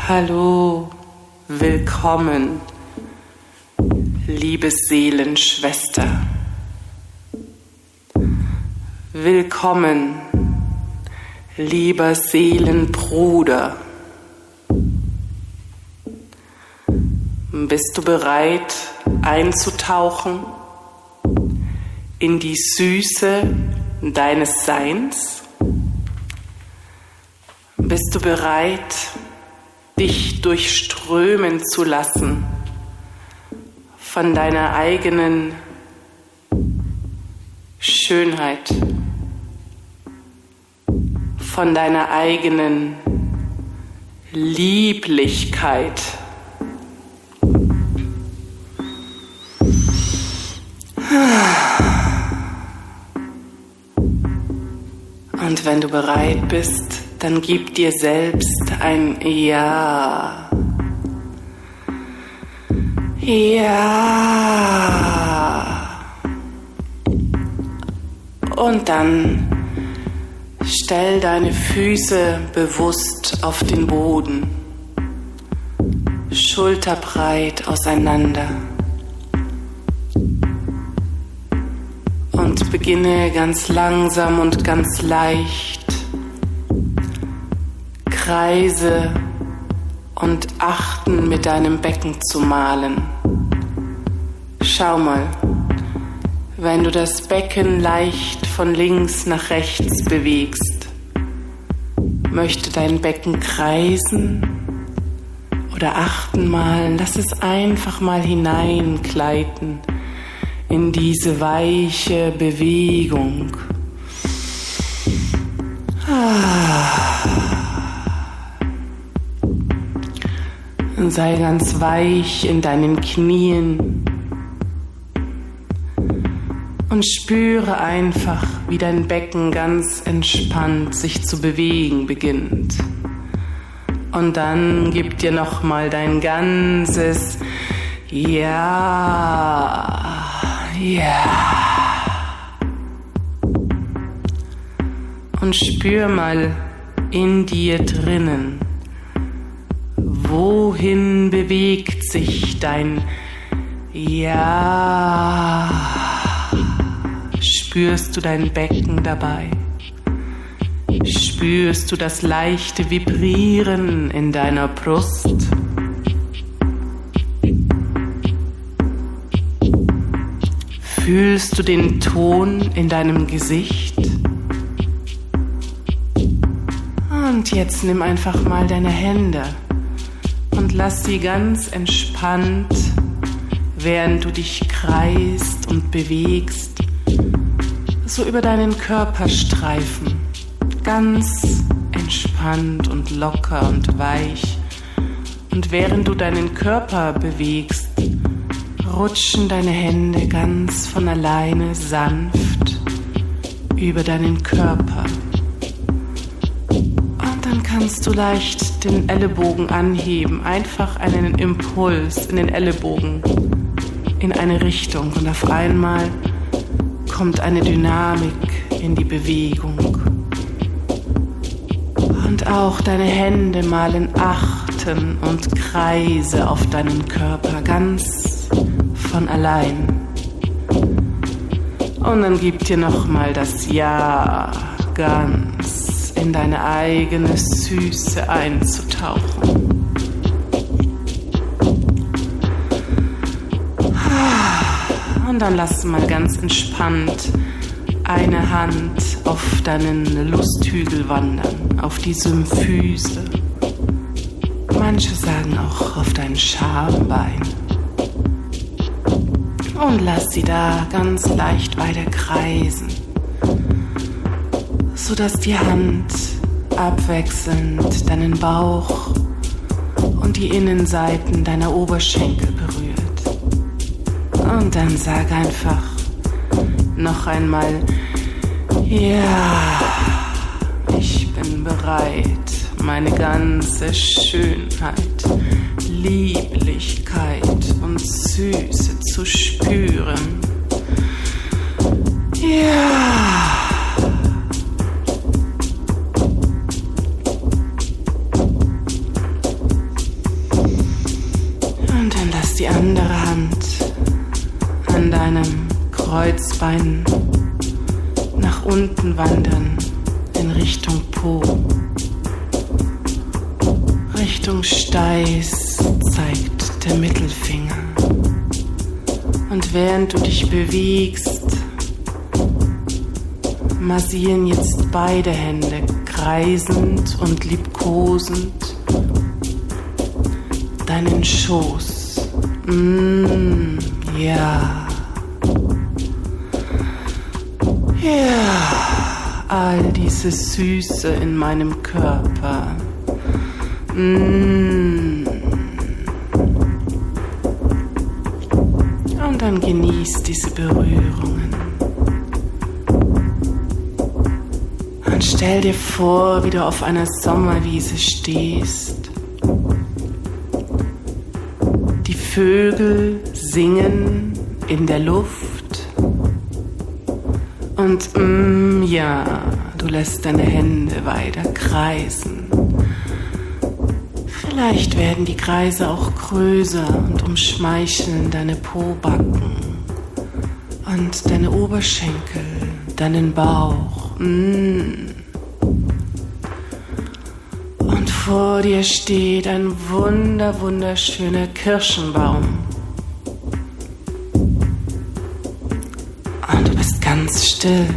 Hallo, willkommen, liebe Seelenschwester. Willkommen, lieber Seelenbruder. Bist du bereit, einzutauchen in die Süße deines Seins? Bist du bereit, dich durchströmen zu lassen von deiner eigenen Schönheit, von deiner eigenen Lieblichkeit? Und wenn du bereit bist, dann gib dir selbst ein Ja. Ja. Und dann stell deine Füße bewusst auf den Boden, schulterbreit auseinander. Und beginne ganz langsam und ganz leicht Kreise und Achten mit deinem Becken zu malen. Schau mal, wenn du das Becken leicht von links nach rechts bewegst, möchte dein Becken kreisen oder Achten malen? Lass es einfach mal hineingleiten in diese weiche Bewegung. Sei ganz weich in deinen Knien und spüre einfach, wie dein Becken ganz entspannt sich zu bewegen beginnt. Und dann gib dir nochmal dein ganzes Ja. Und spür mal in dir drinnen, wohin bewegt sich dein Ja? Spürst du dein Becken dabei? Spürst du das leichte Vibrieren in deiner Brust? Fühlst du den Ton in deinem Gesicht? Und jetzt nimm einfach mal deine Hände und lass sie ganz entspannt, während du dich kreist und bewegst, so über deinen Körper streifen. Ganz entspannt und locker und weich. Und während du deinen Körper bewegst, rutschen deine Hände ganz von alleine sanft über deinen Körper. Und dann kannst du leicht den Ellenbogen anheben, einfach einen Impuls in den Ellenbogen in eine Richtung. Und auf einmal kommt eine Dynamik in die Bewegung. Und auch deine Hände malen Achten und Kreise auf deinen Körper ganz von allein. Und dann gib dir nochmal das Ja, ganz in deine eigene Süße einzutauchen. Und dann lass mal ganz entspannt eine Hand auf deinen Lusthügel wandern, auf die Symphyse. Manche sagen auch auf dein Schambein. Und lass sie da ganz leicht weiter kreisen, sodass die Hand abwechselnd deinen Bauch und die Innenseiten deiner Oberschenkel berührt. Und dann sag einfach noch einmal: Ja, ich bin bereit, meine ganze Schönheit, Lieblichkeit und Süße zu spüren. Ja. Und dann lass die andere Hand an deinem Kreuzbein nach unten wandern in Richtung Po. Richtung Steiß zeigt der Mittelfinger. Und während du dich bewegst, massieren jetzt beide Hände kreisend und liebkosend deinen Schoß. Ja. Ja, all diese Süße in meinem Körper. Und dann genieß diese Berührungen. Und stell dir vor, wie du auf einer Sommerwiese stehst. Die Vögel singen in der Luft. Und ja, du lässt deine Hände weiter kreisen. Vielleicht werden die Kreise auch größer und umschmeicheln deine Pobacken und deine Oberschenkel, deinen Bauch. Und vor dir steht ein wunderschöner Kirschenbaum. Und du bist ganz still.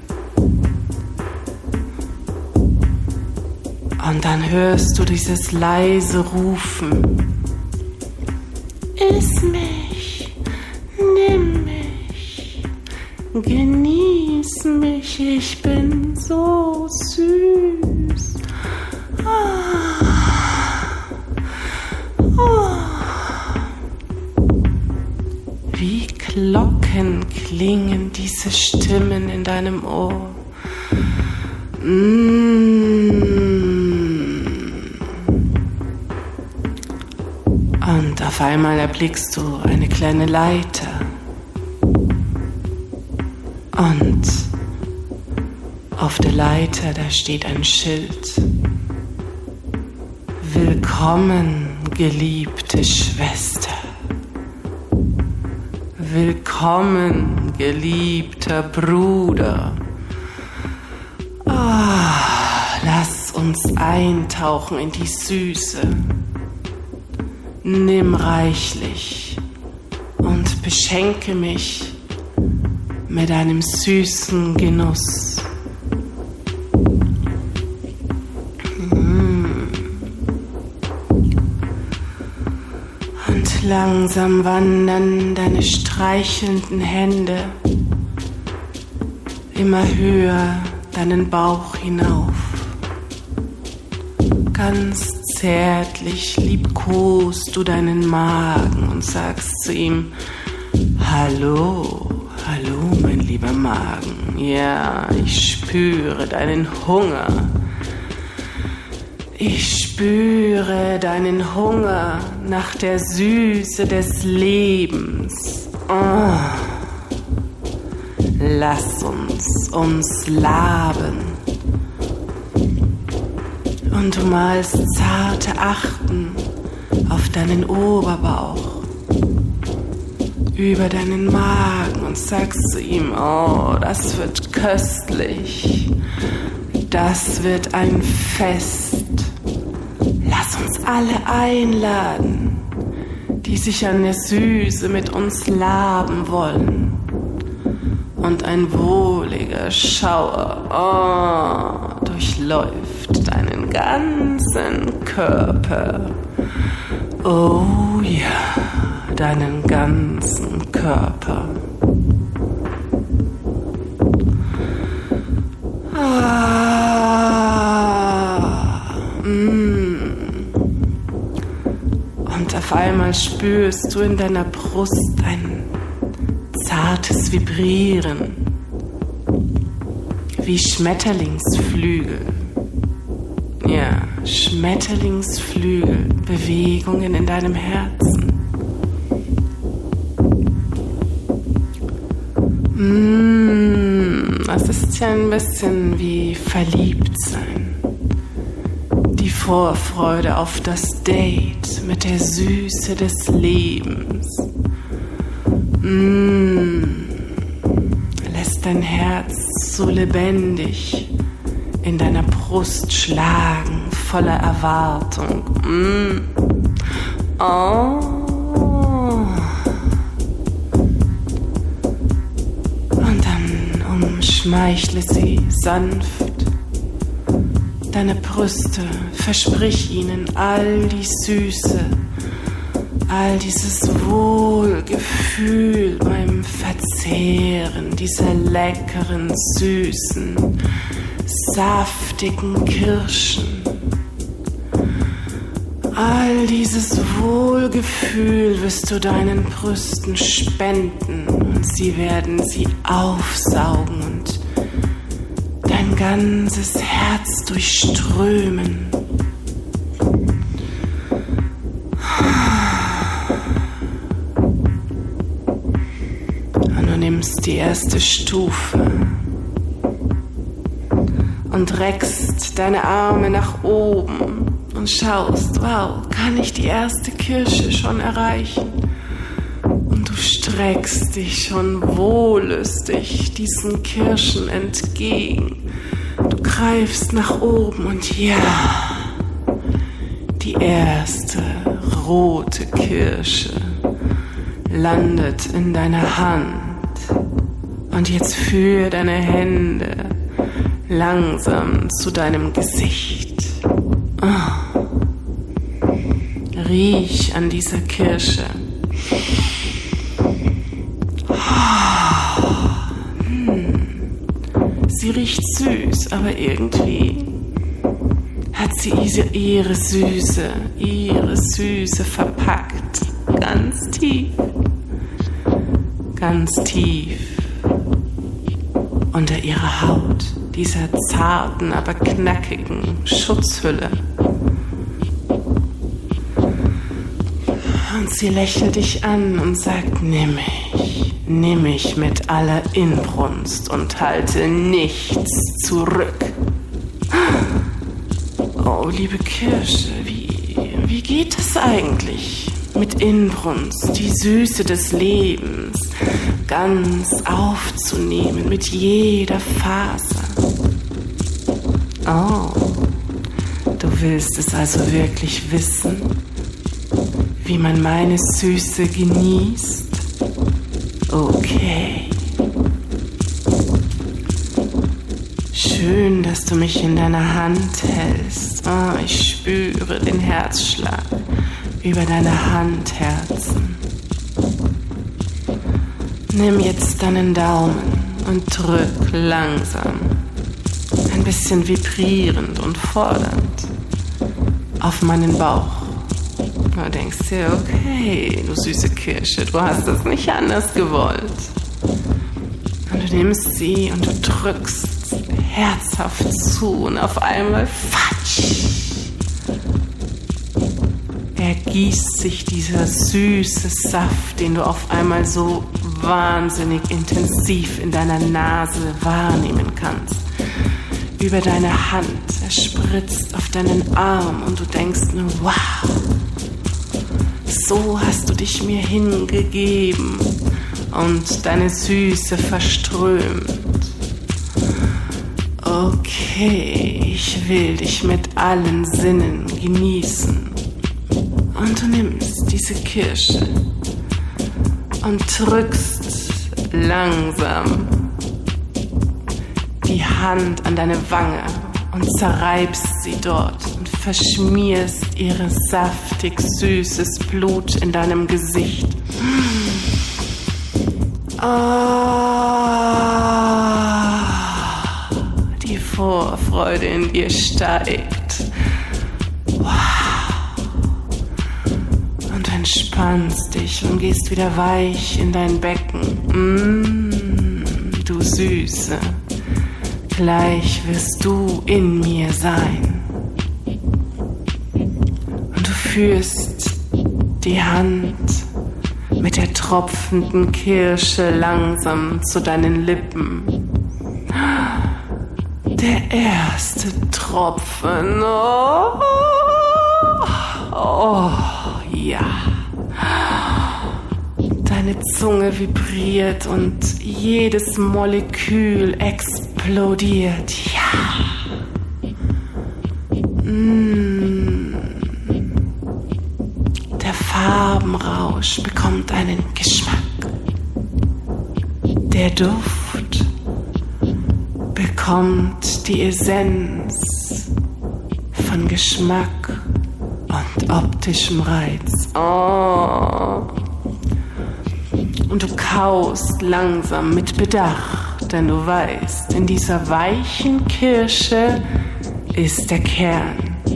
Und dann hörst du dieses leise Rufen. Iss mich, nimm mich, genieß mich, ich bin so süß. Wie Glocken klingen diese Stimmen in deinem Ohr. Und auf einmal erblickst du eine kleine Leiter. Und auf der Leiter, da steht ein Schild. Willkommen, geliebte Schwester. Willkommen, geliebter Bruder. Lass uns eintauchen in die Süße. Nimm reichlich und beschenke mich mit einem süßen Genuss. Und langsam wandern deine streichelnden Hände immer höher deinen Bauch hinauf. Ganz zärtlich liebkost du deinen Magen und sagst zu ihm: Hallo, hallo, mein lieber Magen. Ja, ich spüre deinen Hunger. Ich spüre deinen Hunger nach der Süße des Lebens. Oh. Lass uns laben. Und du malst zarte Achten auf deinen Oberbauch, über deinen Magen und sagst zu ihm: Oh, das wird köstlich, das wird ein Fest. Lass uns alle einladen, die sich an der Süße mit uns laben wollen. Und ein wohliger Schauer durchläuft deinen ganzen Körper. Oh ja, deinen ganzen Körper. Und auf einmal spürst du in deiner Brust ein zartes Vibrieren, wie Schmetterlingsflügel. Ja, Schmetterlingsflügel, Bewegungen in deinem Herzen. Das ist ja ein bisschen wie Verliebtsein. Die Vorfreude auf das Date mit der Süße des Lebens. Lässt dein Herz so lebendig in deiner Brust schlagen, voller Erwartung. Und dann umschmeichle sie sanft deine Brüste, versprich ihnen all die Süße, all dieses Wohlgefühl beim Verzehren dieser leckeren, süßen, saftigen Kirschen. All dieses Wohlgefühl wirst du deinen Brüsten spenden und sie werden sie aufsaugen und dein ganzes Herz durchströmen. Und du nimmst die erste Stufe und reckst deine Arme nach oben und schaust, wow, kann ich die erste Kirsche schon erreichen? Und du streckst dich schon wollüstig diesen Kirschen entgegen. Du greifst nach oben und ja, die erste rote Kirsche landet in deiner Hand. Und jetzt führe deine Hände langsam zu deinem Gesicht. Riech an dieser Kirsche. Sie riecht süß, aber irgendwie hat sie ihre Süße verpackt. Ganz tief unter ihrer Haut, dieser zarten, aber knackigen Schutzhülle. Und sie lächelt dich an und sagt, nimm mich mit aller Inbrunst und halte nichts zurück. Oh, liebe Kirsche, wie geht es eigentlich? Mit Inbrunst, die Süße des Lebens ganz aufzunehmen, mit jeder Faser. Oh, du willst es also wirklich wissen, wie man meine Süße genießt? Okay. Schön, dass du mich in deiner Hand hältst. Oh, ich spüre den Herzschlag über deine Handherzen. Nimm jetzt deinen Daumen und drück langsam, ein bisschen vibrierend und fordernd, auf meinen Bauch. Du denkst dir, okay, du süße Kirsche, du hast das nicht anders gewollt. Und du nimmst sie und du drückst herzhaft zu und auf einmal fatsch! Ergießt sich dieser süße Saft, den du auf einmal so wahnsinnig intensiv in deiner Nase wahrnehmen kannst, über deine Hand. Er spritzt auf deinen Arm und du denkst nur, wow, so hast du dich mir hingegeben und deine Süße verströmt. Okay, ich will dich mit allen Sinnen genießen. Und du nimmst diese Kirsche und drückst langsam die Hand an deine Wange und zerreibst sie dort und verschmierst ihr saftig süßes Blut in deinem Gesicht. Die Vorfreude in dir steigt. Und du entspannst dich und gehst wieder weich in dein Becken. Du Süße, gleich wirst du in mir sein. Und du führst die Hand mit der tropfenden Kirsche langsam zu deinen Lippen. Der erste Tropfen Tropfen. Oh, oh, ja. Deine Zunge vibriert und jedes Molekül explodiert. Ja. Der Farbenrausch bekommt einen Geschmack. Der Duft bekommt die Essenz von Geschmack und optischem Reiz. Oh. Und du kaust langsam mit Bedacht, denn du weißt, in dieser weichen Kirsche ist der Kern.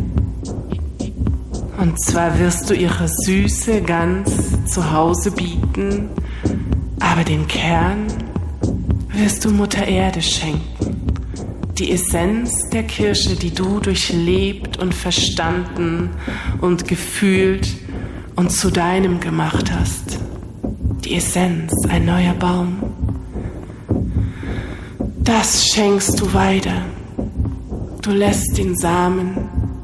Und zwar wirst du ihre Süße ganz zu Hause bieten, aber den Kern wirst du Mutter Erde schenken. Die Essenz der Kirsche, die du durchlebt und verstanden und gefühlt und zu deinem gemacht hast. Die Essenz, ein neuer Baum. Das schenkst du weiter. Du lässt den Samen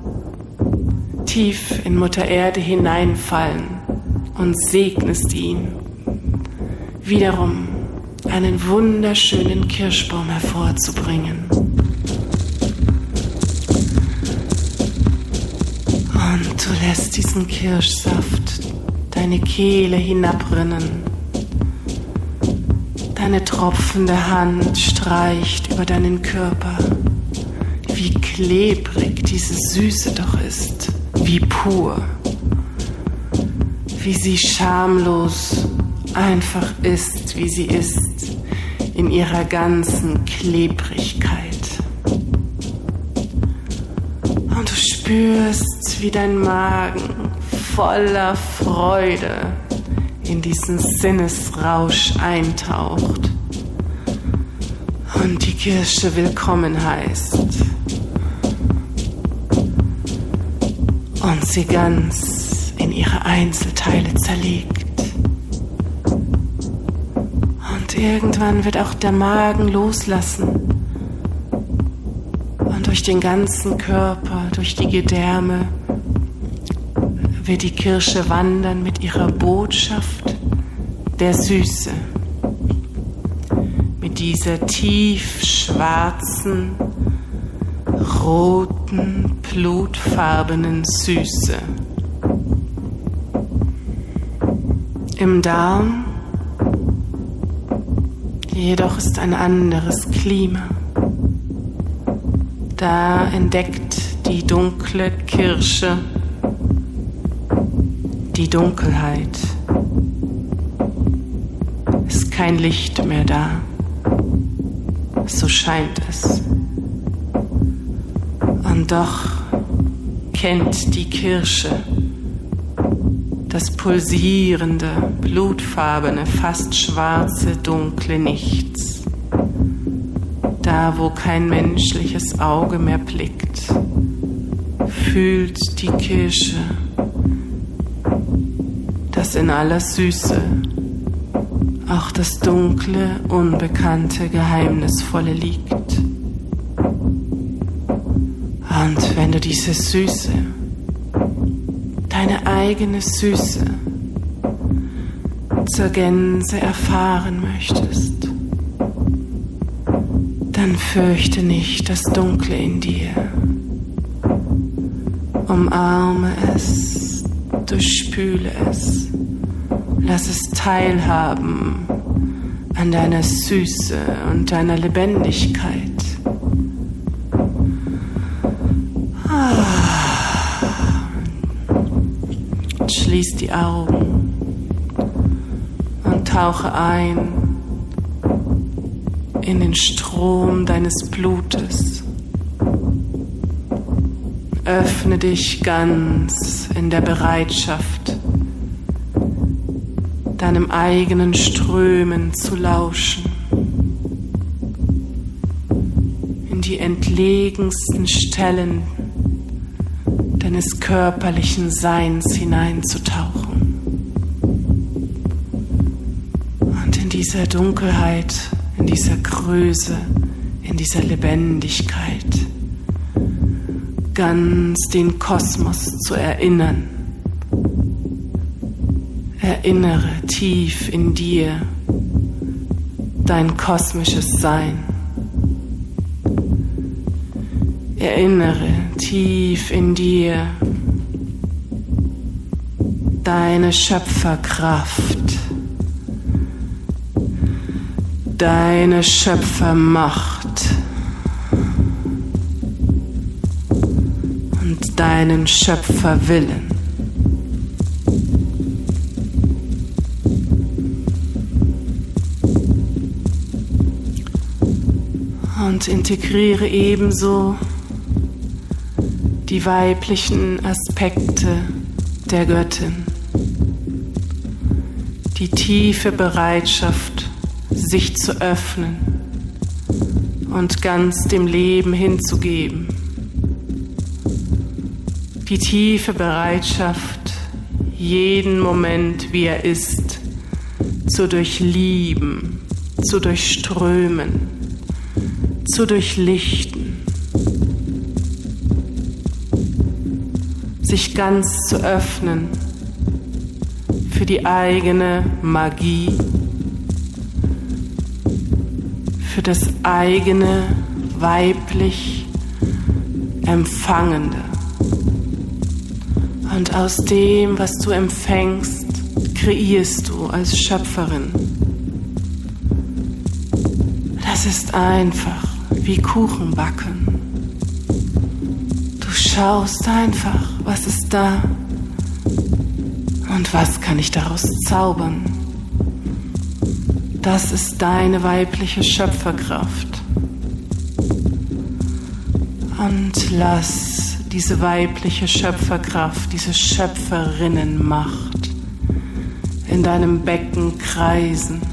tief in Mutter Erde hineinfallen und segnest ihn, wiederum einen wunderschönen Kirschbaum hervorzubringen. Und du lässt diesen Kirschsaft deine Kehle hinabrinnen. Deine tropfende Hand streicht über deinen Körper. Wie klebrig diese Süße doch ist, wie pur, wie sie schamlos einfach ist, wie sie ist, in ihrer ganzen Klebrigkeit. Und du spürst, wie dein Magen voller Freude in diesen Sinnesrausch eintaucht und die Kirsche willkommen heißt und sie ganz in ihre Einzelteile zerlegt. Und irgendwann wird auch der Magen loslassen und durch den ganzen Körper, durch die Gedärme wird die Kirsche wandern mit ihrer Botschaft der Süße, mit dieser tief schwarzen, roten, blutfarbenen Süße. Im Darm jedoch ist ein anderes Klima. Da entdeckt die dunkle Kirsche die Dunkelheit. Ist kein Licht mehr da. So scheint es. Und doch kennt die Kirsche das pulsierende, blutfarbene, fast schwarze, dunkle Nichts. Da, wo kein menschliches Auge mehr blickt, fühlt die Kirsche, dass in aller Süße auch das dunkle, unbekannte, geheimnisvolle liegt. Und wenn du diese Süße, deine eigene Süße, zur Gänze erfahren möchtest, dann fürchte nicht das Dunkle in dir. Umarme es, durchspüle es, lass es teilhaben an deiner Süße und deiner Lebendigkeit. Und schließ die Augen und tauche ein in den Strom deines Blutes. Öffne dich ganz in der Bereitschaft, deinem eigenen Strömen zu lauschen, in die entlegensten Stellen deines körperlichen Seins hineinzutauchen und in dieser Dunkelheit, in dieser Größe, in dieser Lebendigkeit ganz den Kosmos zu erinnern. Erinnere tief in dir dein kosmisches Sein. Erinnere tief in dir deine Schöpferkraft, deine Schöpfermacht und deinen Schöpferwillen. Und integriere ebenso die weiblichen Aspekte der Göttin, die tiefe Bereitschaft, sich zu öffnen und ganz dem Leben hinzugeben, die tiefe Bereitschaft, jeden Moment, wie er ist, zu durchlieben, zu durchströmen, zu durchlichten, sich ganz zu öffnen für die eigene Magie, für das eigene weiblich Empfangende. Und aus dem, was du empfängst, kreierst du als Schöpferin. Das ist einfach wie Kuchen backen. Du schaust einfach, was ist da und was kann ich daraus zaubern. Das ist deine weibliche Schöpferkraft. Und lass diese weibliche Schöpferkraft, diese Schöpferinnenmacht in deinem Becken kreisen.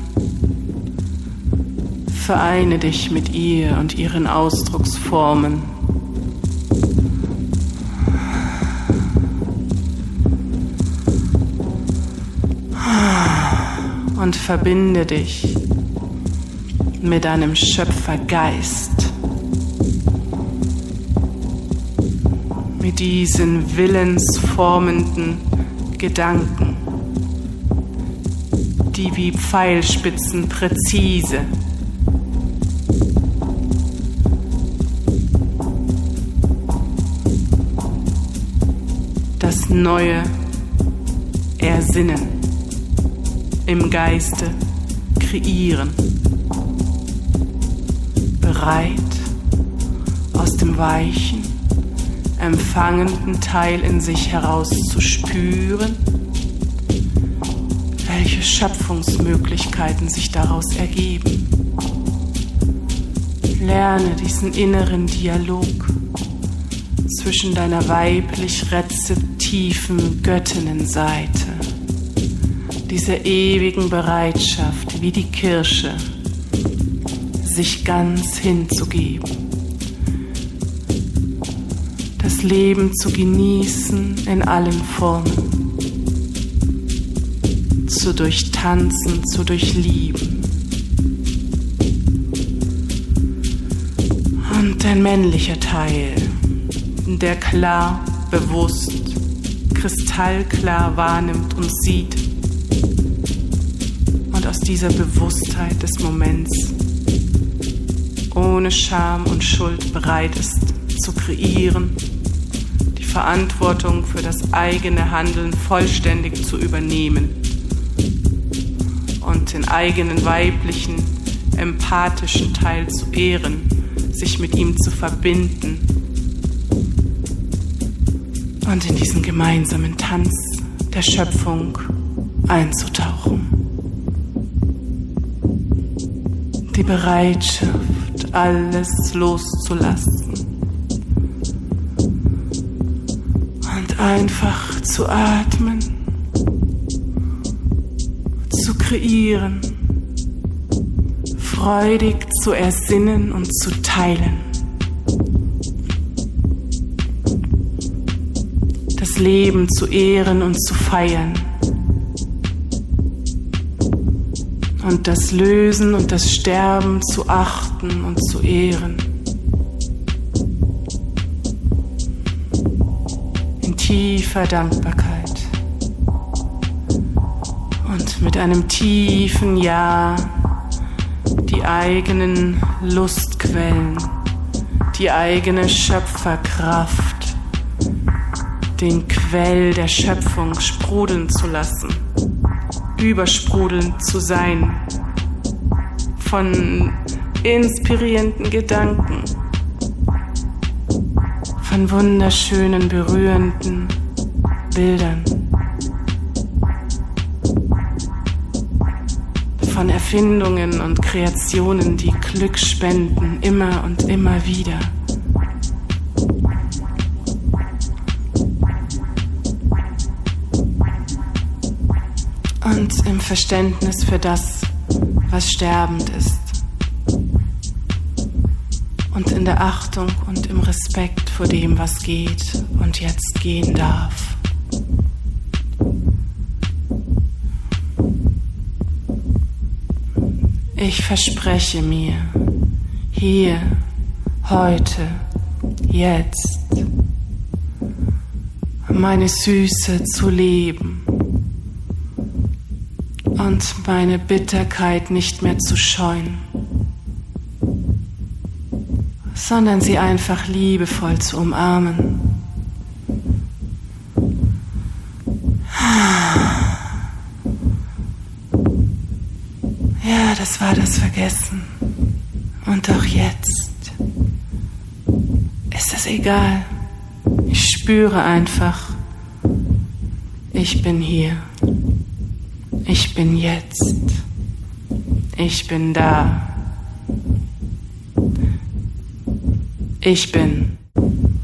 Vereine dich mit ihr und ihren Ausdrucksformen. Und verbinde dich mit deinem Schöpfergeist, mit diesen willensformenden Gedanken, die wie Pfeilspitzen präzise das Neue ersinnen, im Geiste kreieren, bereit, aus dem weichen, empfangenden Teil in sich heraus zu spüren, welche Schöpfungsmöglichkeiten sich daraus ergeben. Lerne diesen inneren Dialog zwischen deiner weiblich rezeptiven Göttinnenseite, dieser ewigen Bereitschaft, wie die Kirsche, sich ganz hinzugeben, das Leben zu genießen in allen Formen, zu durchtanzen, zu durchlieben. Und dein männlicher Teil, der klar, bewusst, kristallklar wahrnimmt und sieht und aus dieser Bewusstheit des Moments ohne Scham und Schuld bereit ist zu kreieren, die Verantwortung für das eigene Handeln vollständig zu übernehmen und den eigenen weiblichen, empathischen Teil zu ehren, sich mit ihm zu verbinden und in diesen gemeinsamen Tanz der Schöpfung einzutauchen. Die Bereitschaft, alles loszulassen und einfach zu atmen, zu kreieren, freudig zu ersinnen und zu teilen. Das Leben zu ehren und zu feiern. Und das Lösen und das Sterben zu achten und zu ehren. tiefer Dankbarkeit und mit einem tiefen Ja die eigenen Lustquellen, die eigene Schöpferkraft, den Quell der Schöpfung sprudeln zu lassen, übersprudelnd zu sein von inspirierenden Gedanken, von wunderschönen, berührenden Bildern, von Erfindungen und Kreationen, die Glück spenden, immer und immer wieder. Und im Verständnis für das, was sterbend ist. Und in der Achtung und im Respekt vor dem, was geht und jetzt gehen darf. Ich verspreche mir, hier, heute, jetzt, meine Süße zu leben und meine Bitterkeit nicht mehr zu scheuen, sondern sie einfach liebevoll zu umarmen. Ja, das war das Vergessen. Und auch jetzt ist es egal. Ich spüre einfach, ich bin hier. Ich bin jetzt. Ich bin da. Ich bin.